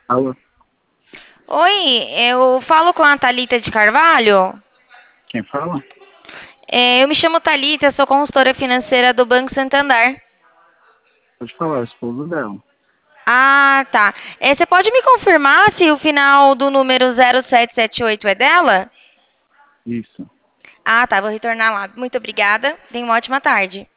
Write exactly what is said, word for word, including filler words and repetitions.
Alô, Oi, eu falo com a Thalita de Carvalho. quem fala? É, eu me chamo Thalita, sou consultora financeira do Banco Santander. Pode falar, o esposo dela. Ah, tá. É, você pode me confirmar se o final do número zero sete sete oito é dela? Isso. Ah, tá, vou retornar lá. Muito obrigada. Tenha uma ótima tarde.